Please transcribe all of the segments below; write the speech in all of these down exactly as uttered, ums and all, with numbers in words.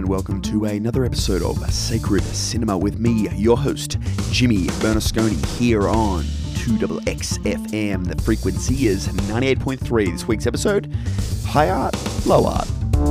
welcome to another episode of Sacred Cinema with me, your host, Jimmy Bernasconi, here on two X X F M. The frequency is ninety-eight point three. This week's episode, High Art, Low Art.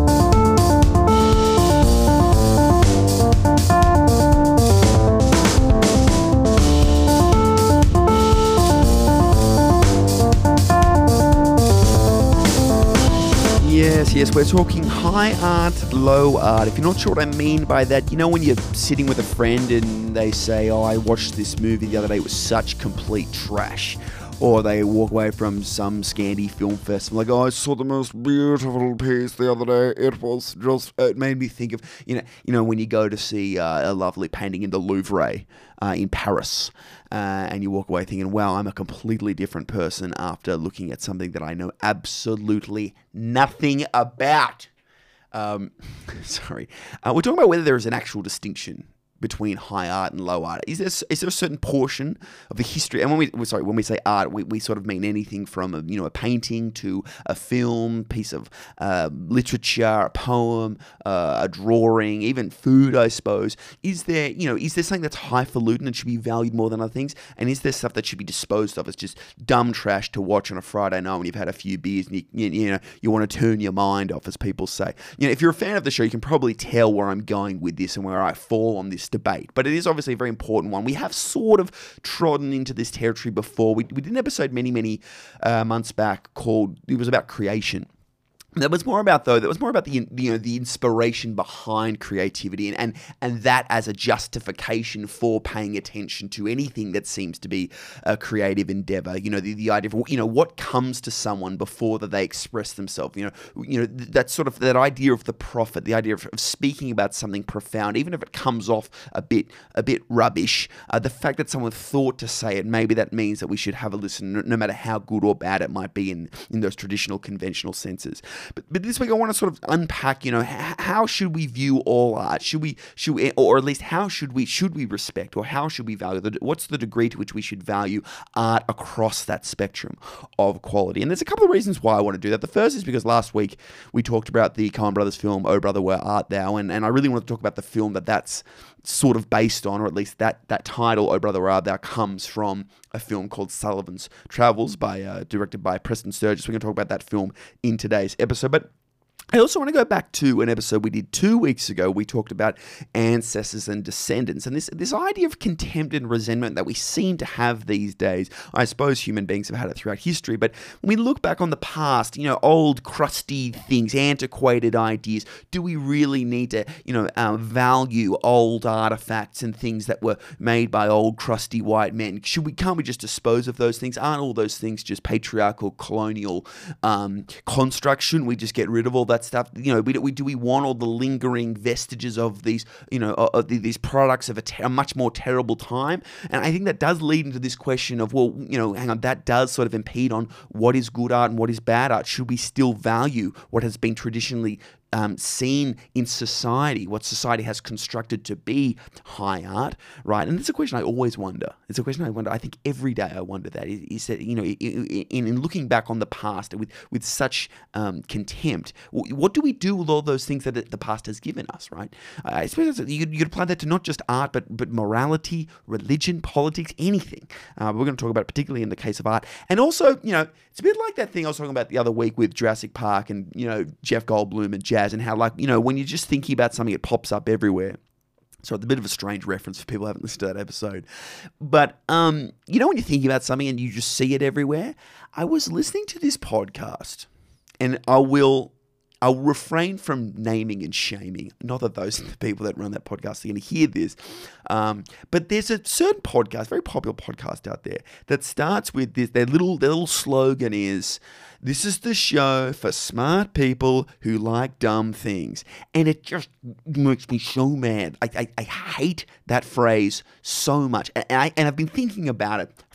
Yes, yes, we're talking high art, low art. If you're not sure what I mean by that, you know when you're sitting with a friend and they say, oh, I watched this movie the other day, it was such complete trash. Or they walk away from some Scandi film festival like, oh, I saw the most beautiful piece the other day. It was just, it made me think of, you know, you know when you go to see uh, a lovely painting in the Louvre uh, in Paris, uh, and you walk away thinking, wow, I'm a completely different person after looking at something that I know absolutely nothing about. Um, sorry. Uh, we're talking about whether there is an actual distinction between high art and low art. Is there is there a certain portion of the history? And when we sorry when we say art, we, we sort of mean anything from a, you know a painting to a film, piece of uh, literature, a poem, uh, a drawing, even food, I suppose. Is there you know is there something that's highfalutin and should be valued more than other things? And is there stuff that should be disposed of as just dumb trash to watch on a Friday night when you've had a few beers and you you, you know you want to turn your mind off, as people say? You know, if you're a fan of the show, you can probably tell where I'm going with this and where I fall on this debate, but it is obviously a very important one. We have sort of trodden into this territory before. We, we did an episode many, many uh, months back called, it was about creation. That was more about, though, that was more about the you know the inspiration behind creativity and, and and that as a justification for paying attention to anything that seems to be a creative endeavor. You know, the, the idea of, you know, what comes to someone before that they express themselves. You know, you know that sort of, that idea of the prophet, the idea of, of speaking about something profound, even if it comes off a bit a bit rubbish. Uh, the fact that someone thought to say it, maybe that means that we should have a listen, no, no matter how good or bad it might be in, in those traditional, conventional senses. But, but this week I want to sort of unpack, you know, h- how should we view all art? Should we, should we, or at least how should we, should we respect, or how should we value, the, what's the degree to which we should value art across that spectrum of quality? And there's a couple of reasons why I want to do that. The first is because last week we talked about the Coen Brothers film, Oh Brother, Where Art Thou? And, and I really want to talk about the film that that's sort of based on, or at least that that title, Oh Brother, Where Art Thou, comes from a film called Sullivan's Travels, by uh, directed by Preston Sturges. We're going to talk about that film in today's episode. But I also want to go back to an episode we did two weeks ago. We talked about ancestors and descendants, and this this idea of contempt and resentment that we seem to have these days. I suppose human beings have had it throughout history, but when we look back on the past, you know, old crusty things, antiquated ideas, do we really need to, you know, um, value old artifacts and things that were made by old crusty white men? Should we, can't we just dispose of those things? Aren't all those things just patriarchal, colonial um, constructs? Shouldn't we just get rid of all that stuff? You know, we, we do we want all the lingering vestiges of these, you know, of these products of a, ter- a much more terrible time? And I think that does lead into this question of, well, you know, hang on, that does sort of impede on what is good art and what is bad art. Should we still value what has been traditionally Um, seen in society, what society has constructed to be high art, right? And it's a question I always wonder. It's a question I wonder. I think every day I wonder that. Is, is that, you know, in, in looking back on the past with with such um, contempt, what do we do with all those things that the past has given us, right? I suppose you could, you could apply that to not just art, but but morality, religion, politics, anything. Uh, we're going to talk about it particularly in the case of art. And also, you know, it's a bit like that thing I was talking about the other week with Jurassic Park and, you know, Jeff Goldblum and Jazz, and how, like, you know, when you're just thinking about something, it pops up everywhere. So it's a bit of a strange reference for people who haven't listened to that episode. But, um, you know, when you're thinking about something and you just see it everywhere, I was listening to this podcast, and I will... I'll refrain from naming and shaming. Not that those are the people that run that podcast are going to hear this. Um, but there's a certain podcast, very popular podcast out there, that starts with this. Their little, their little slogan is, "This is the show for smart people who like dumb things." And it just makes me so mad. I, I, I hate that phrase so much. And, I, and I've been thinking about it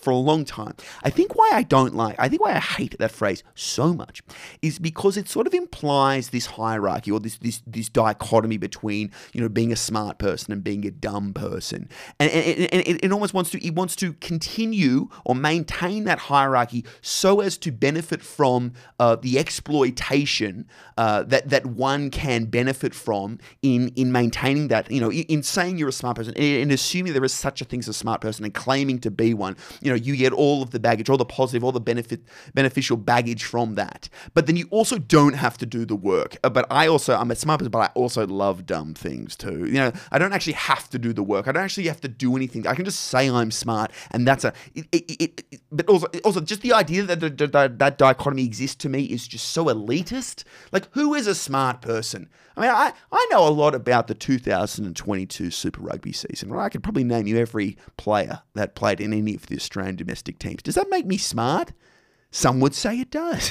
for a long time. I think why I don't like, I think why I hate that phrase so much is because it sort of implies this hierarchy or this this this dichotomy between, you know, being a smart person and being a dumb person. And, and, and it, it almost wants to, it wants to continue or maintain that hierarchy so as to benefit from uh, the exploitation uh, that, that one can benefit from in, in maintaining that, you know, in, in saying you're a smart person and assuming there is such a thing as a smart person and claiming to be one. You know, you get all of the baggage, all the positive, all the benefit, beneficial baggage from that. But then you also don't have to do the work. Uh, But I also, I'm a smart person, but I also love dumb things too. You know, I don't actually have to do the work. I don't actually have to do anything. I can just say I'm smart, and that's a. It, it, it, it, but also, also, just the idea that the, the, that dichotomy exists to me is just so elitist. Like, who is a smart person? I mean, I, I know a lot about the two thousand twenty-two Super Rugby season. Right? I could probably name you every player that played in any of the Australian domestic teams. Does that make me smart? Some would say it does.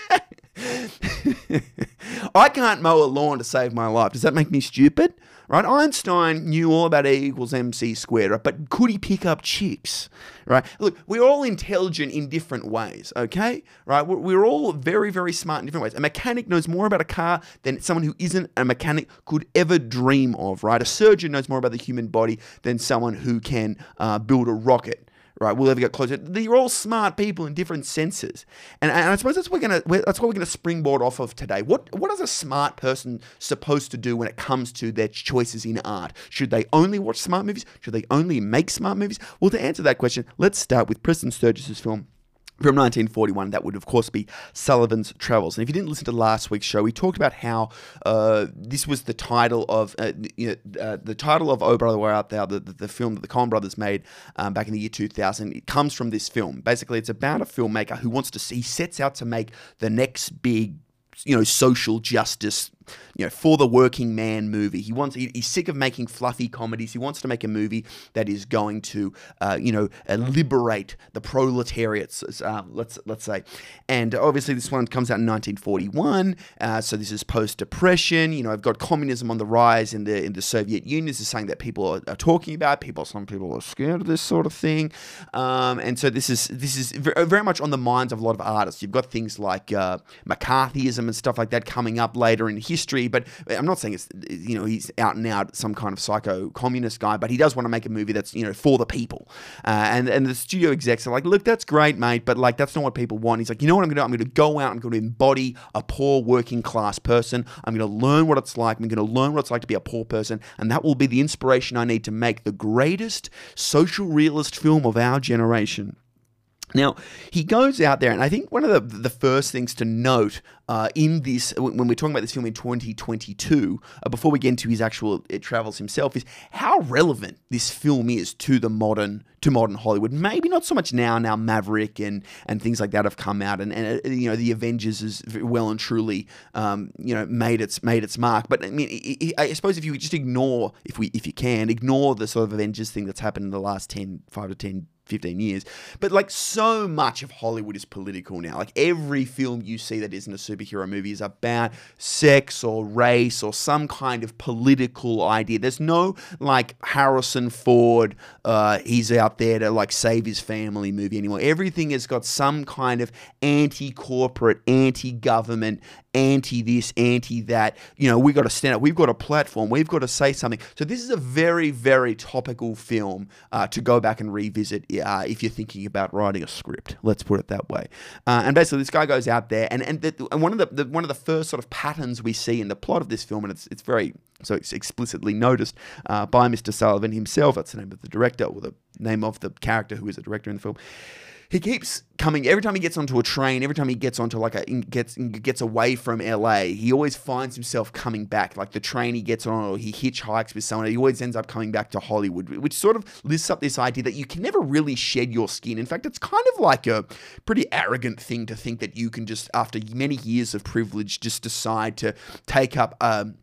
I can't mow a lawn to save my life. Does that make me stupid? Right? Einstein knew all about E equals mc squared, right? But could he pick up chicks? Right? Look, we're all intelligent in different ways, okay? Right? We're, we're all very, very smart in different ways. A mechanic knows more about a car than someone who isn't a mechanic could ever dream of, right? A surgeon knows more about the human body than someone who can uh, build a rocket. Right, we'll ever get closer. They're all smart people in different senses, and, and I suppose that's what we're gonna. That's what we're gonna springboard off of today. What what is a smart person supposed to do when it comes to their choices in art? Should they only watch smart movies? Should they only make smart movies? Well, to answer that question, let's start with Preston Sturges' film from nineteen forty-one. That would, of course, be Sullivan's Travels. And if you didn't listen to last week's show, we talked about how uh, this was the title of uh, you know, uh, the title of Oh Brother Where Art Thou, the, the, the film that the Coen brothers made um, back in the year two thousand. It comes from this film. Basically, it's about a filmmaker who wants to see, he sets out to make the next big, you know, social justice, you know, for the working man movie. He wants, he, he's sick of making fluffy comedies. He wants to make a movie that is going to, uh, you know, uh, liberate the proletariat, uh, let's let's say. And obviously, this one comes out in nineteen forty-one. Uh, so this is post-depression. You know, I've got communism on the rise in the in the Soviet Union. This is something that people are, are talking about. People, some people are scared of this sort of thing. Um, and so this is this is very much on the minds of a lot of artists. You've got things like uh, McCarthyism and stuff like that coming up later in history. But I'm not saying it's, you know, he's out and out some kind of psycho communist guy, but he does want to make a movie that's, you know, for the people. Uh, and and the studio execs are like, look, that's great, mate, but like that's not what people want. He's like, you know what I'm going to do? I'm going to go out. I'm going to embody a poor working class person. I'm going to learn what it's like. I'm going to learn what it's like to be a poor person, and that will be the inspiration I need to make the greatest social realist film of our generation. Now, he goes out there, and I think one of the, the first things to note uh, in this, when we're talking about this film in twenty twenty-two, uh, before we get into his actual uh, travels himself, is how relevant this film is to the modern, to modern Hollywood. Maybe not so much now. Now Maverick and and things like that have come out, and, and uh, you know, the Avengers has well and truly, um, you know, made its made its mark. But I mean, I suppose if you just ignore, if we if you can ignore the sort of Avengers thing that's happened in the last ten, five to ten. fifteen years, but like so much of Hollywood is political now. Like every film you see that isn't a superhero movie is about sex or race or some kind of political idea. There's no like Harrison Ford, uh, he's out there to like save his family movie anymore. Everything has got some kind of anti-corporate, anti-government, anti-this, anti-that. You know, we've got to stand up. We've got a platform. We've got to say something. So this is a very, very topical film uh, to go back and revisit uh, if you're thinking about writing a script. Let's put it that way. Uh, and basically, this guy goes out there, and and, the, and one of the, the one of the first sort of patterns we see in the plot of this film, and it's it's very so it's explicitly noticed uh, by Mister Sullivan himself. That's the name of the director, or the name of the character who is a director in the film. He keeps coming, every time he gets onto a train, every time he gets onto like a, gets gets away from L A, he always finds himself coming back. Like the train he gets on, or he hitchhikes with someone, he always ends up coming back to Hollywood, which sort of lifts up this idea that you can never really shed your skin. In fact, it's kind of like a pretty arrogant thing to think that you can just, after many years of privilege, just decide to take up um,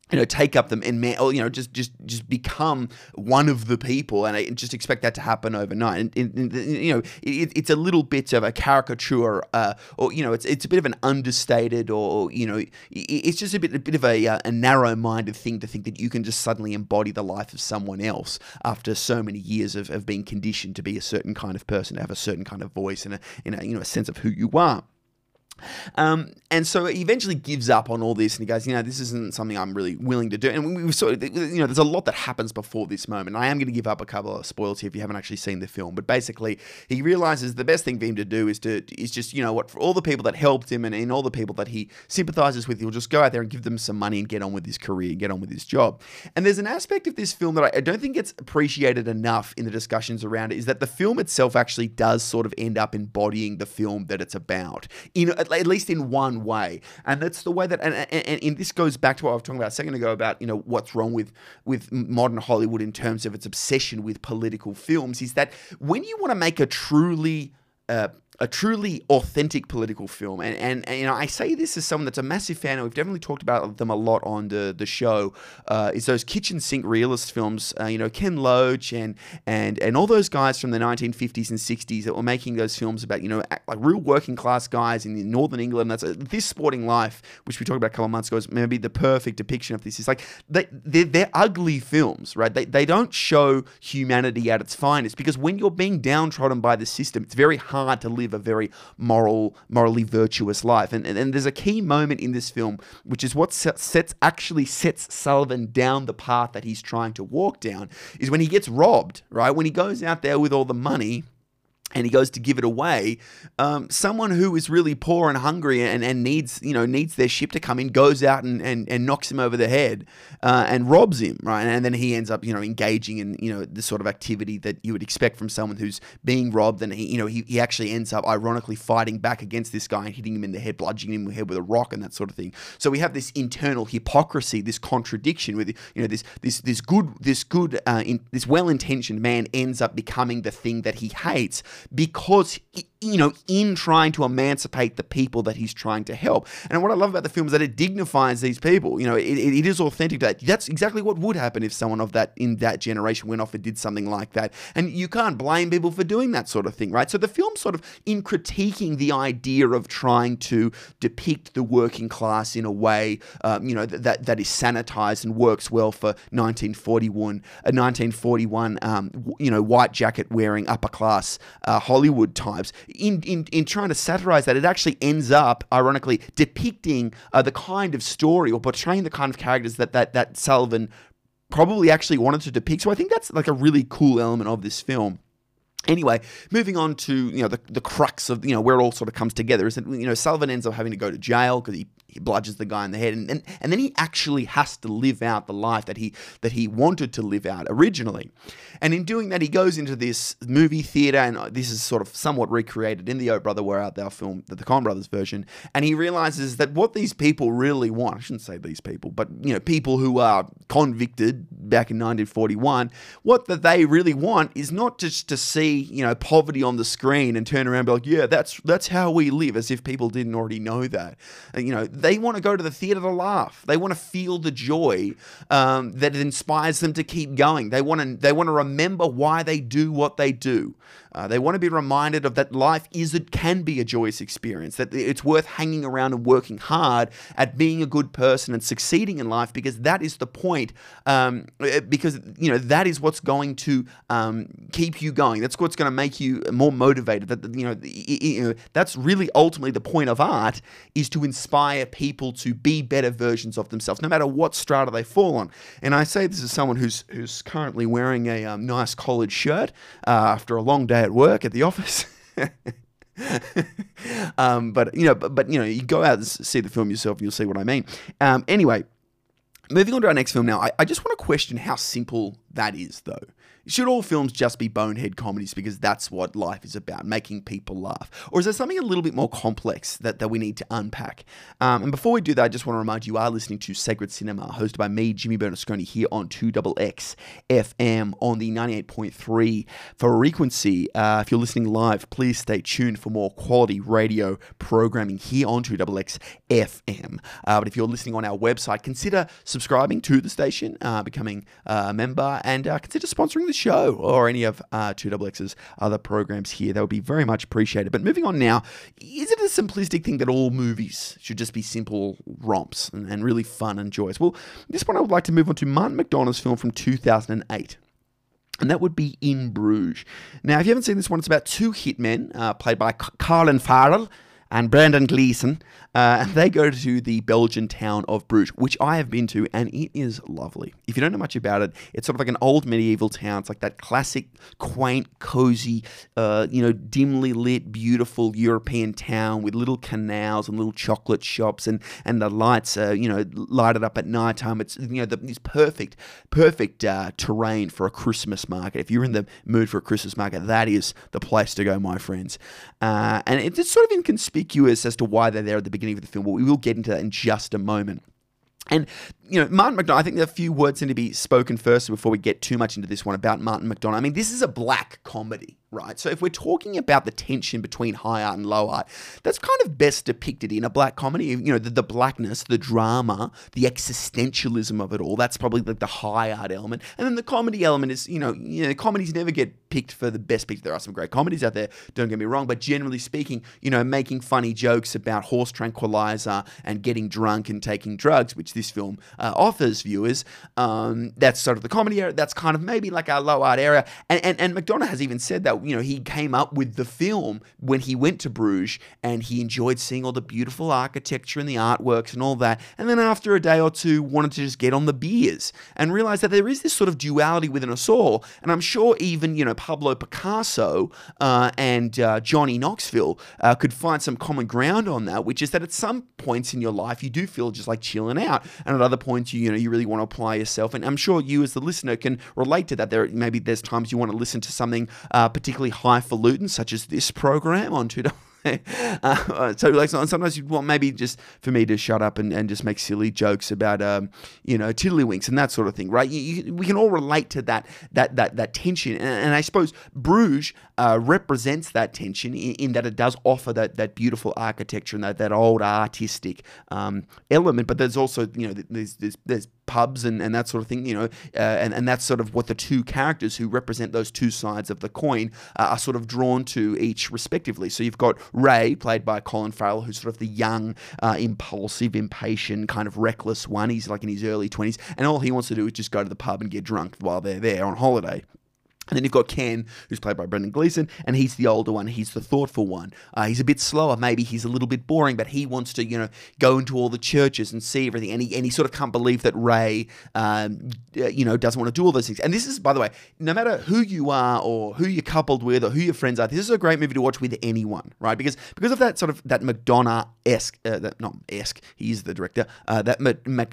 you know, take up them and, man, or, you know, just, just, just become one of the people, and I just expect that to happen overnight. And, and, and you know, it, it's a little bit of a caricature, uh, or you know, it's it's a bit of an understated, or you know, it, it's just a bit a bit of a, a narrow-minded thing to think that you can just suddenly embody the life of someone else after so many years of, of being conditioned to be a certain kind of person, to have a certain kind of voice and a, and a you know, a sense of who you are. Um, and so he eventually gives up on all this, and he goes, you know, this isn't something I'm really willing to do. And we, we sort of, you know, there's a lot that happens before this moment. I am going to give up a couple of spoilers here if you haven't actually seen the film. But basically, he realizes the best thing for him to do is to, is just, you know what, for all the people that helped him and, and all the people that he sympathizes with, he'll just go out there and give them some money and get on with his career, get on with his job. And there's an aspect of this film that I, I don't think gets appreciated enough in the discussions around it, is that the film itself actually does sort of end up embodying the film that it's about, in at, at least in one way. And that's the way that, and, and, and this goes back to what I was talking about a second ago about, you know, what's wrong with, with modern Hollywood in terms of its obsession with political films, is that when you want to make a truly uh, a truly authentic political film, and, and, and you know, I say this as someone that's a massive fan, and we've definitely talked about them a lot on the, the show, uh, is those kitchen sink realist films, uh, you know, Ken Loach and, and, and all those guys from the nineteen fifties and sixties that were making those films about, you know, like real working class guys in Northern England. That's a, This Sporting Life, which we talked about a couple of months ago, is maybe the perfect depiction of this. It's like, they, they're, they're ugly films, right? They, they don't show humanity at its finest, because when you're being downtrodden by the system, it's very hard to live a very moral, morally virtuous life. And, and, and there's a key moment in this film, which is what sets actually sets Sullivan down the path that he's trying to walk down, is when he gets robbed, right? When he goes out there with all the money and he goes to give it away, um, someone who is really poor and hungry and, and needs, you know, needs their ship to come in, goes out and, and, and knocks him over the head uh, and robs him, right? And then he ends up, you know, engaging in, you know, the sort of activity that you would expect from someone who's being robbed. And he, you know, he, he actually ends up ironically fighting back against this guy and hitting him in the head, bludgeoning him in the head with a rock and that sort of thing. So we have this internal hypocrisy, this contradiction with, you know, this this this good this good uh, in, this well-intentioned man ends up becoming the thing that he hates, because, you know, in trying to emancipate the people that he's trying to help. And what I love about the film is that it dignifies these people. You know, it, it is authentic to that. That's exactly what would happen if someone of that, in that generation, went off and did something like that. And you can't blame people for doing that sort of thing, right? So the film sort of, in critiquing the idea of trying to depict the working class in a way, um, you know, that that is sanitized and works well for nineteen forty-one, a nineteen forty-one, um, you know, white jacket wearing upper class uh, Hollywood types. In, in in trying to satirize that, it actually ends up, ironically, depicting uh, the kind of story, or portraying the kind of characters that, that, that Sullivan probably actually wanted to depict. So I think that's like a really cool element of this film. Anyway, moving on to, you know, the, the crux of, you know, where it all sort of comes together is that, you know, Sullivan ends up having to go to jail because he, he bludgeons the guy in the head, and, and and then he actually has to live out the life that he that he wanted to live out originally. And in doing that, he goes into this movie theater, and this is sort of somewhat recreated in the Oh Brother Where Art Thou film, the Coen Brothers version, and he realizes that what these people really want, I shouldn't say these people, but, you know, people who are convicted back in nineteen forty-one, what that they really want is not just to see, you know, poverty on the screen and turn around and be like, yeah, that's that's how we live, as if people didn't already know that. And, you know, they want to go to the theater to laugh. They want to feel the joy um, that inspires them to keep going. They want to they want to remember why they do what they do. Uh, they want to be reminded of that life is it can be a joyous experience, that it's worth hanging around and working hard at being a good person and succeeding in life, because that is the point. Um, because, you know, that is what's going to um, keep you going. That's what's going to make you more motivated. That, you know, you know, that's really ultimately the point of art, is to inspire people to be better versions of themselves, no matter what strata they fall on. And I say this as someone who's who's currently wearing a um, nice collared shirt uh, after a long day at work at the office. um, but you know, but, but you know, you go out and see the film yourself, and you'll see what I mean. Um, anyway. Moving on to our next film now, I, I just want to question how simple that is, though? Should all films just be bonehead comedies because that's what life is about, making people laugh? Or is there something a little bit more complex that, that we need to unpack? Um, and before we do that, I just want to remind you, you are listening to Sacred Cinema, hosted by me, Jimmy Bernasconi, here on two X X F M on the ninety-eight point three frequency. Uh, if you're listening live, please stay tuned for more quality radio programming here on two X X F M. Uh, but if you're listening on our website, consider subscribing to the station, uh, becoming a member, and uh, consider sponsoring the show or any of uh, two X X's other programs here. That would be very much appreciated. But moving on now, is it a simplistic thing that all movies should just be simple romps and, and really fun and joyous? Well, this one I would like to move on to Martin McDonagh's film from two thousand eight. And that would be In Bruges. Now, if you haven't seen this one, it's about two hitmen uh, played by Colin Farrell and Brendan Gleeson, uh, and they go to the Belgian town of Bruges, which I have been to, and it is lovely. If you don't know much about it, it's sort of like an old medieval town. It's like that classic, quaint, cozy, uh, you know, dimly lit, beautiful European town with little canals and little chocolate shops, and, and the lights, uh, you know, lighted up at nighttime. It's, you know, the, this perfect, perfect uh, terrain for a Christmas market. If you're in the mood for a Christmas market, that is the place to go, my friends. Uh, and it's sort of inconspicuous as to why they're there at the beginning of the film, but we will get into that in just a moment. And, you know, Martin McDonagh, I think there are a few words need to be spoken first before we get too much into this one about Martin McDonagh. I mean, this is a black comedy, right? So if we're talking about the tension between high art and low art, that's kind of best depicted in a black comedy. You know, the, the blackness, the drama, the existentialism of it all, that's probably like the high art element. And then the comedy element is, you know, you know, comedies never get picked for the best picture. There are some great comedies out there, don't get me wrong, but generally speaking, you know, making funny jokes about horse tranquilizer and getting drunk and taking drugs, which this film uh, offers viewers, um, that's sort of the comedy area. That's kind of maybe like our low art area. And, and, and McDonagh has even said that, you know, he came up with the film when he went to Bruges and he enjoyed seeing all the beautiful architecture and the artworks and all that. And then after a day or two, wanted to just get on the beers and realized that there is this sort of duality within us all. And I'm sure even, you know, Pablo Picasso uh, and uh, Johnny Knoxville uh, could find some common ground on that, which is that at some points in your life, you do feel just like chilling out. And at other points, you, you know, you really want to apply yourself. And I'm sure you as the listener can relate to that. There, maybe there's times you want to listen to something uh, particularly highfalutin, such as this program on two. Uh, so like sometimes you want maybe just for me to shut up and, and just make silly jokes about um, you know, tiddlywinks and that sort of thing, right? You, you, we can all relate to that that that that tension, and, and I suppose Bruges uh, represents that tension in, in that it does offer that that beautiful architecture and that that old artistic um, element, but there's also, you know, there's there's, there's pubs and, and that sort of thing, you know, uh, and, and that's sort of what the two characters who represent those two sides of the coin uh, are sort of drawn to each respectively. So you've got Ray, played by Colin Farrell, who's sort of the young, uh, impulsive, impatient, kind of reckless one. He's like in his early twenties, and all he wants to do is just go to the pub and get drunk while they're there on holiday. And then you've got Ken, who's played by Brendan Gleeson, and he's the older one. He's the thoughtful one. Uh, he's a bit slower. Maybe he's a little bit boring, but he wants to, you know, go into all the churches and see everything. And he, and he sort of can't believe that Ray, um, you know, doesn't want to do all those things. And this is, by the way, no matter who you are or who you're coupled with or who your friends are, this is a great movie to watch with anyone, right? Because because of that sort of, that McDonagh-esque, uh, that, not esque, he's the director, uh, that Mc, Mc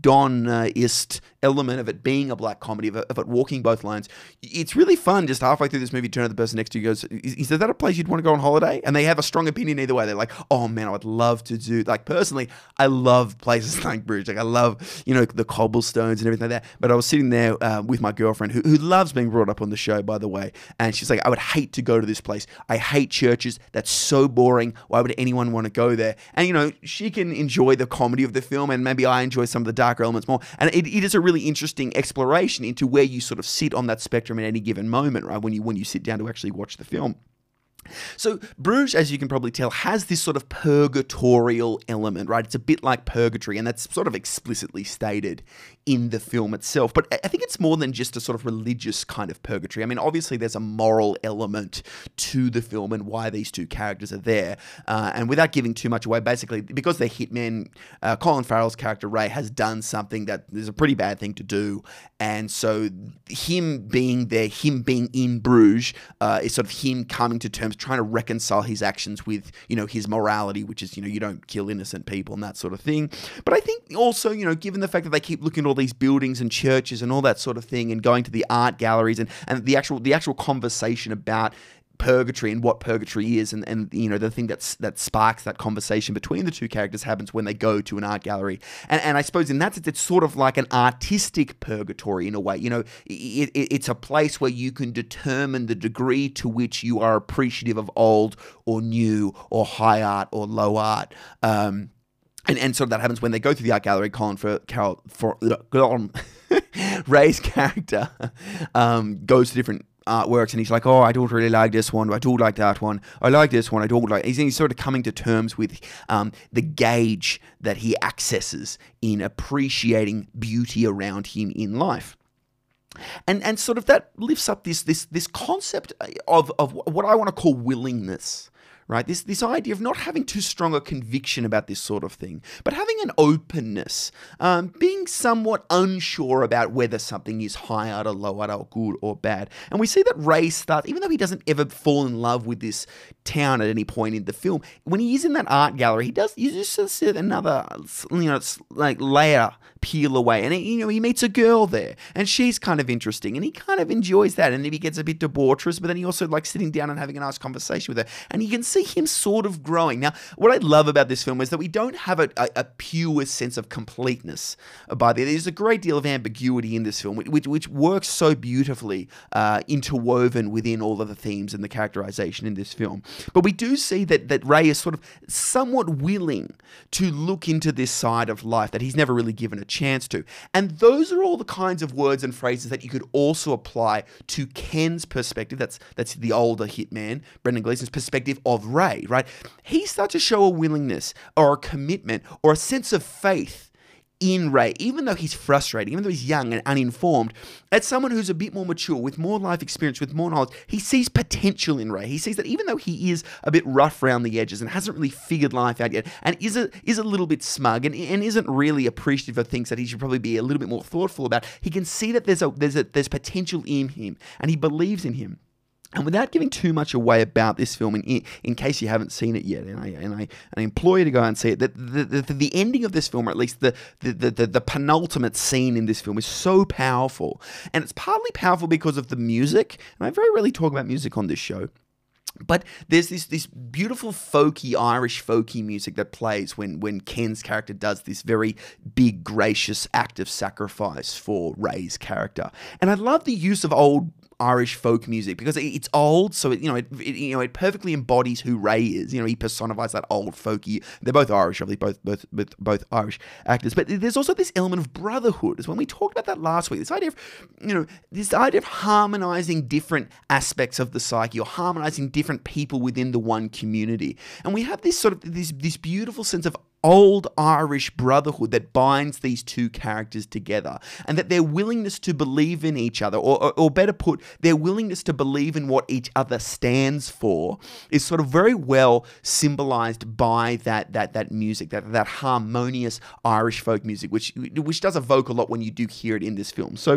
Donist element of it being a black comedy, of it, of it walking both lines. It's really fun just halfway through this movie, turn to the person next to you, goes, is, is that a place you'd want to go on holiday? And they have a strong opinion either way. They're like, oh man, I would love to do, like personally, I love places like Bruges. Like I love, you know, the cobblestones and everything like that. But I was sitting there uh, with my girlfriend who, who loves being brought up on the show, by the way. And she's like, I would hate to go to this place. I hate churches. That's so boring. Why would anyone want to go there? And, you know, she can enjoy the comedy of the film, and maybe I enjoy some of the darker elements more. And it, it is a really interesting exploration into where you sort of sit on that spectrum at any given moment, right? When you when you sit down to actually watch the film. So Bruges, as you can probably tell, has this sort of purgatorial element, right? It's a bit like purgatory, and that's sort of explicitly stated in the film itself. But I think it's more than just a sort of religious kind of purgatory. I mean, obviously there's a moral element to the film and why these two characters are there. Uh, and without giving too much away, basically, because they're hitmen, uh, Colin Farrell's character, Ray, has done something that is a pretty bad thing to do. And so him being there, him being in Bruges, uh, is sort of him coming to terms, trying to reconcile his actions with, you know, his morality, which is, you know, you don't kill innocent people and that sort of thing. But I think also, you know, given the fact that they keep looking at all all these buildings and churches and all that sort of thing, and going to the art galleries, and, and the actual the actual conversation about purgatory and what purgatory is, and, and you know, the thing that's that sparks that conversation between the two characters happens when they go to an art gallery. And, and I suppose in that sense, it's sort of like an artistic purgatory in a way. You know, it, it, it's a place where you can determine the degree to which you are appreciative of old or new or high art or low art. Um, and, and sort of that happens when they go through the art gallery. Colin for Carol for Ray's character um, goes to different artworks, and he's like, oh, I don't really like this one, I do like that one, I like this one, I don't like. He's, he's sort of coming to terms with um, the gauge that he accesses in appreciating beauty around him in life. And and sort of that lifts up this this this concept of, of what I want to call willingness. Right, this this idea of not having too strong a conviction about this sort of thing, but having an openness, um, being somewhat unsure about whether something is high art or low art or good or bad. And we see that Ray starts, even though he doesn't ever fall in love with this town at any point in the film, when he is in that art gallery, he does, you just see another, you know, like layer peel away, and you know, he meets a girl there, and she's kind of interesting, and he kind of enjoys that, and he gets a bit debaucherous, but then he also likes sitting down and having a nice conversation with her, and you can see him sort of growing. Now, what I love about this film is that we don't have a, a, a pure sense of completeness by there. There's a great deal of ambiguity in this film, which, which works so beautifully uh, interwoven within all of the themes and the characterization in this film. But we do see that, that Ray is sort of somewhat willing to look into this side of life that he's never really given a chance to. And those are all the kinds of words and phrases that you could also apply to Ken's perspective. That's, that's the older hitman, Brendan Gleeson's perspective of Ray, right? He starts to show a willingness or a commitment or a sense of faith in Ray, even though he's frustrated, even though he's young and uninformed. As someone who's a bit more mature, with more life experience, with more knowledge, he sees potential in Ray. He sees that even though he is a bit rough around the edges and hasn't really figured life out yet, and is a, is a little bit smug and, and isn't really appreciative of things that he should probably be a little bit more thoughtful about, he can see that there's a there's a there's potential in him, and he believes in him. And without giving too much away about this film, in, in case you haven't seen it yet, and I and I, and I implore you to go and see it, that the, the, the ending of this film, or at least the, the, the, the penultimate scene in this film, is so powerful. And it's partly powerful because of the music, and I very rarely talk about music on this show. But there's this this beautiful folky, Irish folky music that plays when, when Ken's character does this very big, gracious act of sacrifice for Ray's character. And I love the use of old Irish folk music because it's old, so it, you know it, it you know it perfectly embodies who Ray is. You know, he personifies that old folky. They're both Irish, obviously, both both both both Irish actors. But there's also this element of brotherhood, as when we talked about that last week. This idea of you know this idea of harmonizing different aspects of the psyche, or harmonizing different people within the one community. And we have this sort of this this beautiful sense of old Irish brotherhood that binds these two characters together, and that their willingness to believe in each other, or, or, or better put, their willingness to believe in what each other stands for, is sort of very well symbolized by that that that music, that that harmonious Irish folk music, which which does evoke a lot when you do hear it in this film. So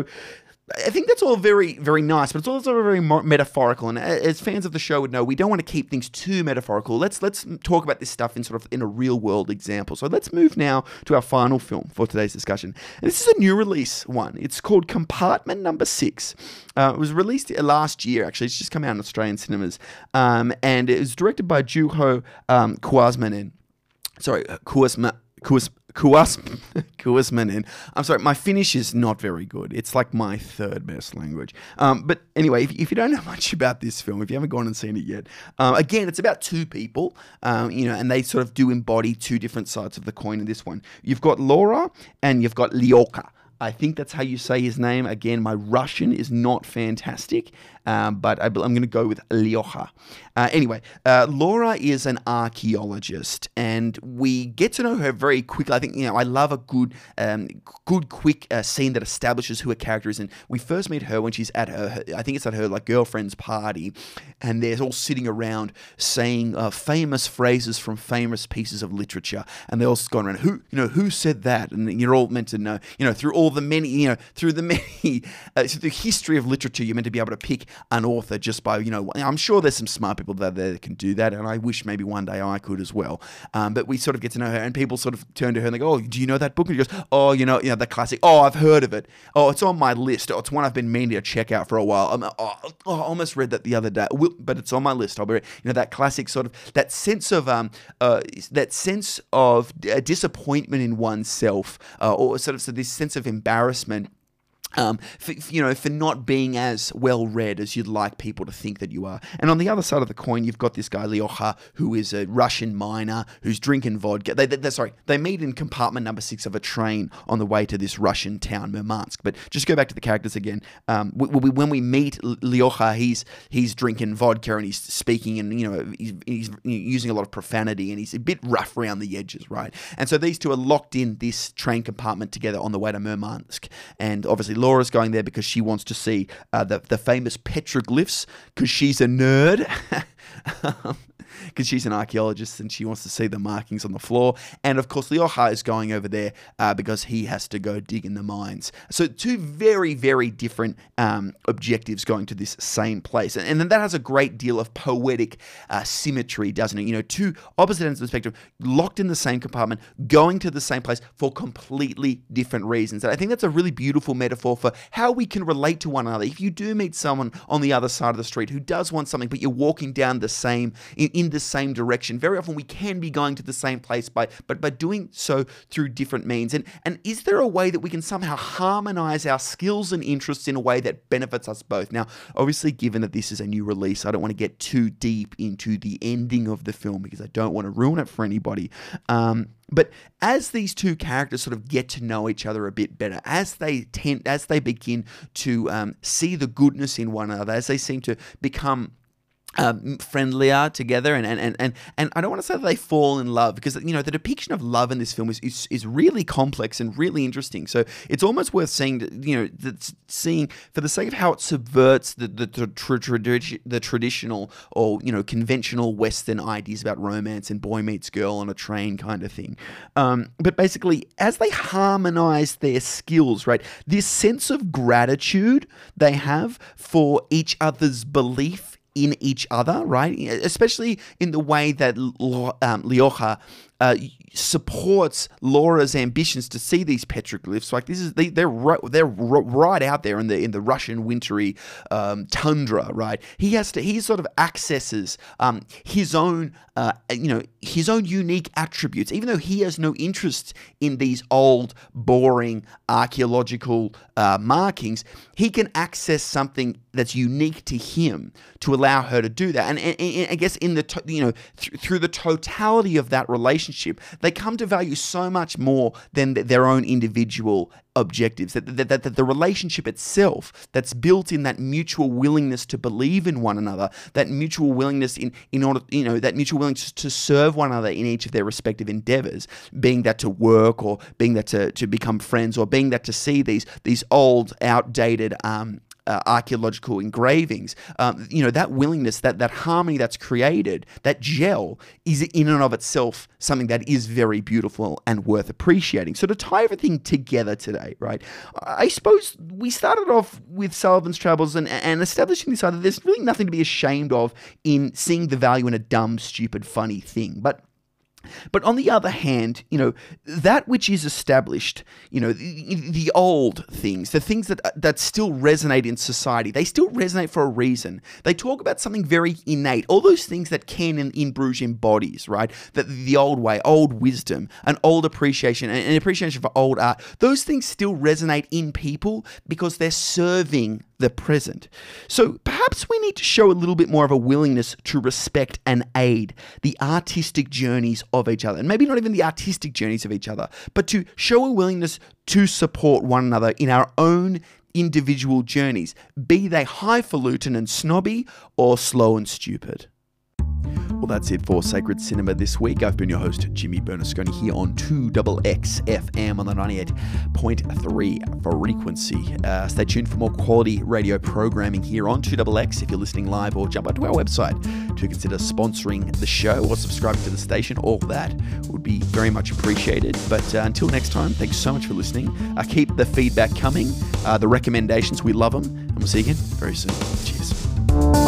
I think that's all very, very nice, but it's also very metaphorical. And as fans of the show would know, we don't want to keep things too metaphorical. Let's let's talk about this stuff in sort of in a real world example. So let's move now to our final film for today's discussion. And this is a new release one. It's called Compartment Number Six. Uh, it was released last year, actually. It's just come out in Australian cinemas, um, and it was directed by Juho um, Kuosmanen. Sorry, Kuosma. Kuos, Kuos, Kuosmanen. I'm sorry, my Finnish is not very good. It's like my third best language. Um, but anyway, if, if you don't know much about this film, if you haven't gone and seen it yet, um, again, it's about two people, um, you know, and they sort of do embody two different sides of the coin in this one. You've got Laura and you've got Lyoka. I think that's how you say his name. Again, my Russian is not fantastic, um, but I, I'm going to go with Lyoka. Uh, anyway, uh, Laura is an archaeologist, and we get to know her very quickly. I think, you know, I love a good, um, good, quick uh, scene that establishes who a character is. And we first meet her when she's at her, her I think it's at her like girlfriend's party, and they're all sitting around saying uh, famous phrases from famous pieces of literature, and they're all going around, who, you know, who said that? And you're all meant to know, you know, through all all the many, you know, through the many, uh, through the history of literature, you're meant to be able to pick an author just by, you know, I'm sure there's some smart people that, that can do that, and I wish maybe one day I could as well. Um, but we sort of get to know her, and people sort of turn to her and they go, oh, do you know that book? And she goes, oh, you know, you know, the classic, oh, I've heard of it. Oh, it's on my list. Oh, it's one I've been meaning to check out for a while. I'm, oh, oh, I almost read that the other day, but it's on my list. I'll be, you know, that classic sort of, that sense of, um, uh, that sense of uh, disappointment in oneself, uh, or sort of so this sense of embarrassment. Um, for, you know, for not being as well read as you'd like people to think that you are. And on the other side of the coin, you've got this guy, Lyocha, who is a Russian miner who's drinking vodka. They, they, sorry, they meet in compartment number six of a train on the way to this Russian town, Murmansk. But just go back to the characters again. Um, we, we, when we meet Lyocha, he's he's drinking vodka and he's speaking and, you know, he's, he's using a lot of profanity and he's a bit rough around the edges, right? And so these two are locked in this train compartment together on the way to Murmansk. And obviously Laura's going there because she wants to see uh, the, the famous petroglyphs because she's a nerd. Because she's an archaeologist and she wants to see the markings on the floor. And of course, Lyocha is going over there uh, because he has to go dig in the mines. So two very, very different um, objectives going to this same place. And, and then that has a great deal of poetic uh, symmetry, doesn't it? You know, two opposite ends of the spectrum, locked in the same compartment, going to the same place for completely different reasons. And I think that's a really beautiful metaphor for how we can relate to one another. If you do meet someone on the other side of the street who does want something, but you're walking down the same, in, in the same direction, very often we can be going to the same place by but by doing so through different means. And and is there a way that we can somehow harmonize our skills and interests in a way that benefits us both? Now, obviously, given that this is a new release, I don't want to get too deep into the ending of the film because I don't want to ruin it for anybody. Um, But as these two characters sort of get to know each other a bit better, as they tend, as they begin to um, see the goodness in one another, as they seem to become Um, friendlier together, and, and and and I don't want to say that they fall in love, because, you know, the depiction of love in this film is is, is really complex and really interesting. So it's almost worth seeing, you know, that seeing for the sake of how it subverts the the, the, tra- tradi- the traditional or, you know, conventional Western ideas about romance and boy meets girl on a train kind of thing. Um, but basically, as they harmonize their skills, right, this sense of gratitude they have for each other's belief in each other, right? Especially in the way that um, Lyocha uh, supports Laura's ambitions to see these petroglyphs. Like, this is they, they're right, they're right out there in the in the Russian wintry um, tundra, right? He has to he sort of accesses um, his own uh, you know his own unique attributes, even though he has no interest in these old, boring archaeological uh, markings. He can access something that's unique to him to allow her to do that. And, and, and I guess in the to, you know th- through the totality of that relationship, they come to value so much more than th- their own individual objectives. That, that, that, that the relationship itself, that's built in that mutual willingness to believe in one another, that mutual willingness in in order you know that mutual willingness to serve one another in each of their respective endeavors, being that to work, or being that to, to become friends, or being that to see these these old, outdated um Uh, archaeological engravings, um, you know, that willingness, that that harmony that's created, that gel, is in and of itself something that is very beautiful and worth appreciating. So to tie everything together today, right, I suppose we started off with Sullivan's Travels and, and establishing this idea that there's really nothing to be ashamed of in seeing the value in a dumb, stupid, funny thing. But But on the other hand, you know, that which is established, you know, the, the old things, the things that that still resonate in society, they still resonate for a reason. They talk about something very innate, all those things that Ken in, in Bruges embodies, right? That the old way, old wisdom, an old appreciation, an appreciation for old art, those things still resonate in people because they're serving the present. So perhaps we need to show a little bit more of a willingness to respect and aid the artistic journeys of each other. And maybe not even the artistic journeys of each other, but to show a willingness to support one another in our own individual journeys, be they highfalutin and snobby or slow and stupid. Well, that's it for Sacred Cinema this week. I've been your host, Jimmy Bernasconi, here on two X X F M on the ninety-eight point three frequency. Uh, stay tuned for more quality radio programming here on two X X if you're listening live, or jump onto our website to consider sponsoring the show or subscribing to the station. All that would be very much appreciated. But uh, until next time, thanks so much for listening. Uh, keep the feedback coming, uh, the recommendations, we love them, and we'll see you again very soon. Cheers.